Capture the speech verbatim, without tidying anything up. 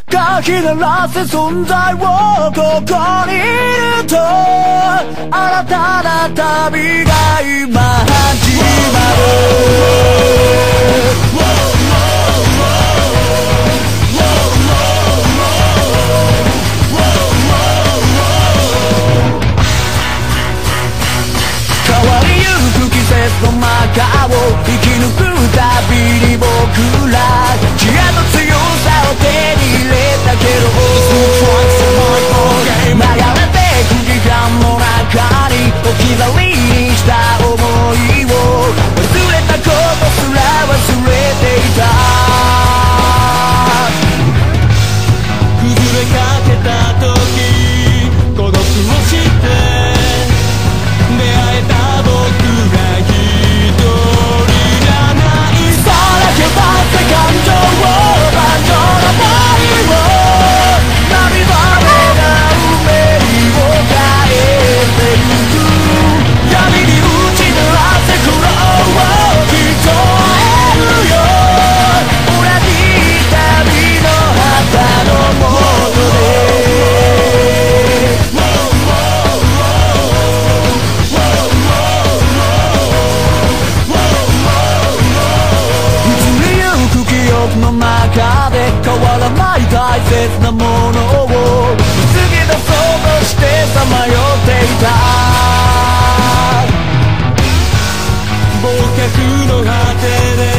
かき鳴らせ存在をここにいると新たな旅が今始まる変わりゆく季節の中を生き抜くたびに僕ら知恵と強さを手に入れたけど流れてく時間の中に置き去りにした想いを忘れたことすら忘れていた崩れかけた時孤独をして出会えた僕が一人じゃないさらけ出せ感情を感情の愛を涙目な運命を変えてゆく闇に打ち鳴らせ苦労をきっと会えるよ同じ旅の旗のもとでの中で変わらない大切なものを見つけ出そうとしてさまよっていた忘却の果てで